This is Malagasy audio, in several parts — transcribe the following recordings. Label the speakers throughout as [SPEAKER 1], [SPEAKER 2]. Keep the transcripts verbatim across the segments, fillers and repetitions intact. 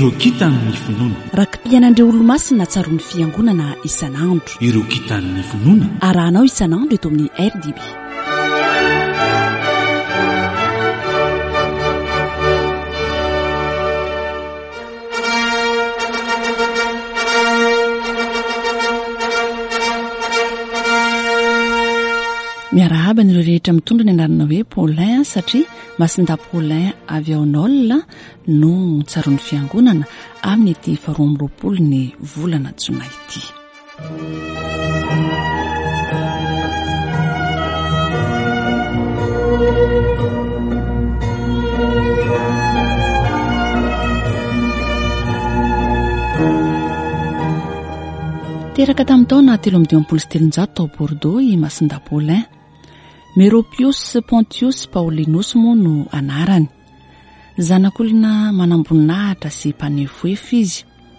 [SPEAKER 1] ireo kitan'ny finoana
[SPEAKER 2] rakim-pianandreo olo-masina tsaroan'ny fiangonana isan'andro
[SPEAKER 1] ireo kitan'ny finoana
[SPEAKER 2] arahanao isan'andro eto amin'ny R D B. miarahaba nyreo rehetra mitondra ny anarana hoe Paulin satria masinda Paulin avy aonolna no tsaroan'ny fiangonana amin'ny ity faharoa amby roapolo ny volana jona ity. teraka tamin'ny taona telo amby dimampolo sy telonjato tao Bordeaux i masinda Paulin. Meropius Pontius Paulinus moa no anarany. Zanak'olona manamboninahitra sy mpanefoefo izy.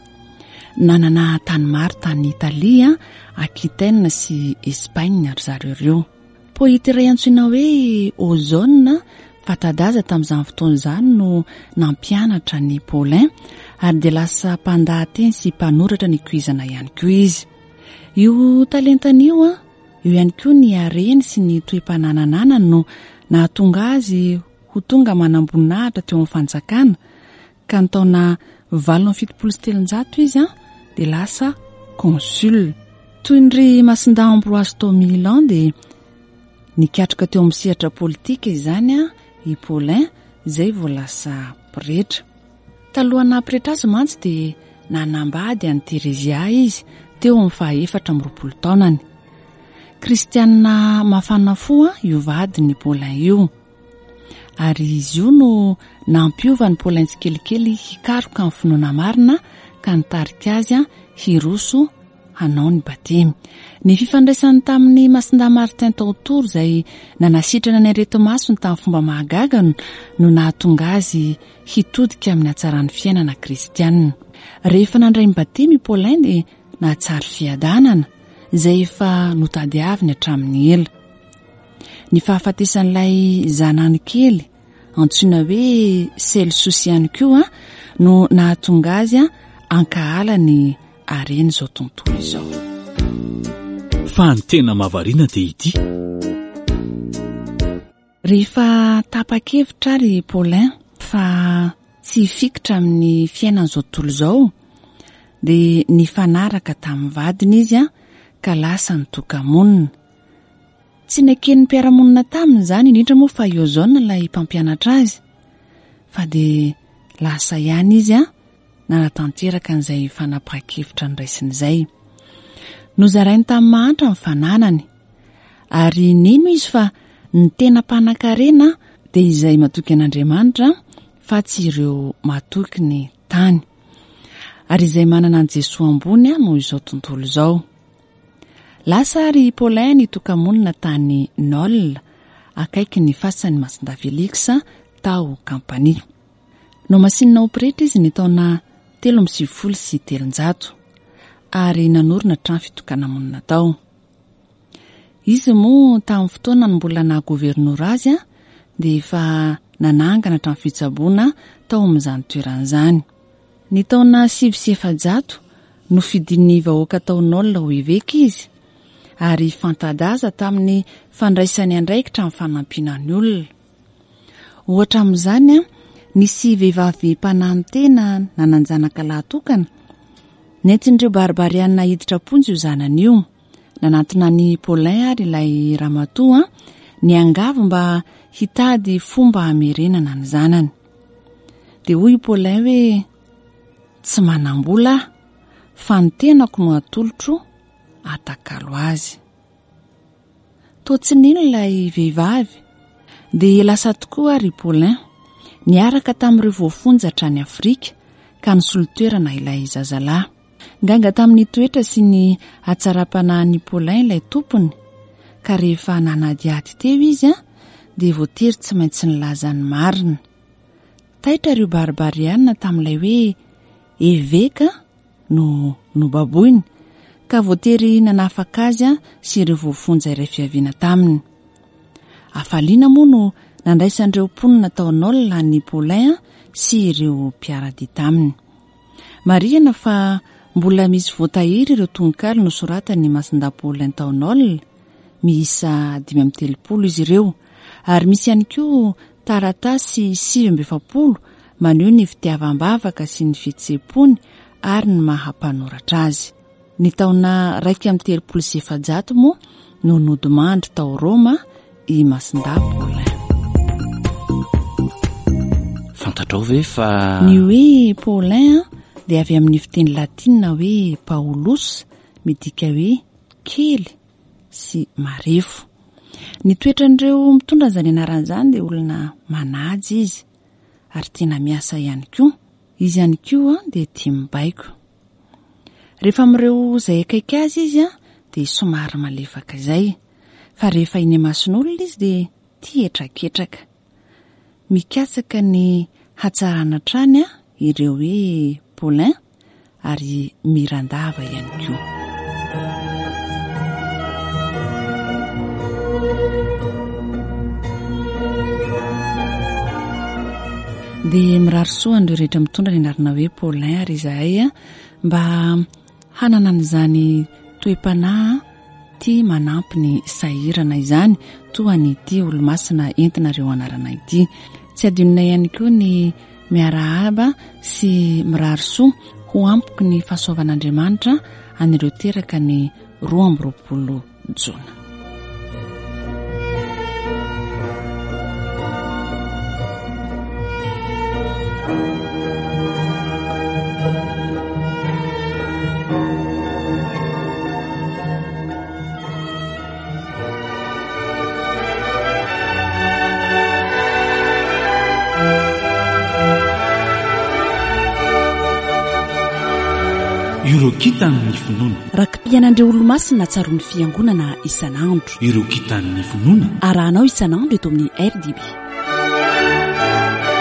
[SPEAKER 2] Nanana tany maro tany Italia, Aquitaine sy Espagne ry zareo ireo. Poety iray antsoina hoe Ozone fatadaza tamin'izany fotoana izany no nampianatra ny Paulin ary dia lasa mpandahateny sy mpanoratra ny kuizana ihany koa izy. Io talentan'io a io ihany koa ny areny sy ny toe-panananana no nahatonga azy ho tonga manamboninahitra teo amin'ny fanjakana ka ny taona valo amby fitopolo sy telonjato izy a dia lasa consul. Toy ny ry masinda Ambroise Milan dia nikatroka teo amin'ny sehatra politika izany a i Paulin izay vao lasa pretra. Talohana pretra azy mantsy dia nanambady an'i Teresia izy teo amin'ny fahaefatra amby roapolo taonany. Kristianina mafana foa io vady ny Paulin io. Ary izy io no nampiova ny Paulin tsikelikely hikaroka amin'ny finoana marina ka nitarika azy hiroso hanao ny batemy. Ny fifandraisany tamin'ny masinda Martin Tautoro izay nanasitrana ny areto-masony tamin'ny fomba mahagaga no nahatonga azy hitodika amin'ny hatsaran'ny fiainana kristianina. Rehefa nandray ny batemy Paulin dia nahatsara fiadanana izay efa notadiaviny hatramin'ny ela. Ny fahafatesan'ilay zanany kely antsoina hoe Celsus ihany koa no nahatonga azy ankahala ny areny izao tontolo izao.
[SPEAKER 1] Fa ny tena mahavariana dia ity.
[SPEAKER 2] Rehefa tapa-kevitra ry Paulin fa tsy fikitra amin'ny fiainan'izao tontolo izao dia nifanaraka tamin'ny vadiny izy ka lasa nitoka-monina. Tsy nakeny mpiara-monina taminy izany indrindra moa fa Ozone ilay mpampianatra azy fa dia lasa ihany izy nanatanteraka an'izay fanapaka-kevitra niraisin'izay. Nozarainy tamin'ny mahantra ny fananany ary nino izy fa ny tena mpanan-karena dia izay matoky an'Andriamanitra fa tsy ireo matoky ny tany ary izay manana an Jesoa ambony no izao tontolo izao. Lasa ry Paulin nitoka-monina tany Nol akaiky ny fasan'ny masinda Felix tao Campanie. No masinina ho pretra izy ny taona telo amby sivifolo sy telonjato ary nanorina trano fitokana monina tao. Izy moa tamin'ny fotoana ny mbola na gouvernoura azy dia efa nanangana trano fitsaboana tao amin'izany toeran'izany. Ny taona sivy sy efajato no fidin'ny vahoaka tao Nol ho evêka izy ary fantadaza tamin'ny fandraisany andraikitra amin'ny fanampiana ny olona. Ohatra amin'izany nisy vehivavy mpanahy tena nananjanaka lahatokana. Nentin'ireo barbariana hiditra ponjy io zanany io. Nanantona ny Paulin ary ilay ramatoa ny angavo mba hitady fomba hamerenana ny zanany. Dia hoy Paulin hoe tsy manam-bola fa ny tenako no atolotro atakalo azy. Totsiny ilay vehivavy dia lasa tokoa ry Paulin niaraka tamin'ireo voafonjatra ny Afrika ka nisolotoerana ilay zazalahy. Nganga tamin'ny toetra sy ny hatsara-panahin'ny Paulin ilay tompony ka rehefa nanadiady teo izy dia voatery tsy maintsy nilaza ny marina. Taitra ireo barbariana tamin'ilay hoe evêka no no baboiny ka voatery nanafaka azy sy ireo voafonja iray fiaviana taminy. Afaliana moa no nandraisan'ireo mponina tao Nol ny Paulin sy ireo mpiara-dia taminy. marihana fa mbola misy voatahiry ireo tononkalo no soratany Masindapoly Taonol, miisa dimy amby telopolo izy ireo, ary misy ihany koa taratasy sivy amby efapolo maneho ny fitiavam-bavaka sy ny fihetseham-pony ary ny mahampanoratra azy. Ny taona raiky amby telopolo sy efajato moa no nodimandry tao Roma i Masindapoly.
[SPEAKER 1] Fantatrao ve fa
[SPEAKER 2] ny hoe Paulin dia avy amin'ny fiteny latina hoe Paulus, midika hoe kely sy marefo. Ny toetran'ireo mitondra izany anaran'izany dia olona manajy izy ary tena miasa ihany koa. Izy ihany koa dia tia mibaiko. Rehefa amin'ireo izay akaiky azy izy a dia somary malefaka izay, fa rehefa iny mason'olona izy dia tia etraketraka. Mikatsaka ny hatsarana trany a ireo hoe Paulin ary mirandava ihany koa. Dia mirarisoa andreo rehetra mitondra ny anarana hoe Paulin ary izahay a mba hanana an'izany toe-panahy tia manampy ny sahirana izany toa ny ity olo-masina entinareo anarana ity. Tsy adinona ihany koa ny miarahaba sy mirarisoa ho ampoky ny fahasoavan'Andriamanitra anireo teraka ny roa amby roapolo jona.
[SPEAKER 1] Ireo kitany finoana.
[SPEAKER 2] Rakim-pianandreo olo-masina tsaron'ny fiangonana isan'andro.
[SPEAKER 1] Ireo kitany finoana.
[SPEAKER 2] Arahanao isan'andro eto amin'ny R D B.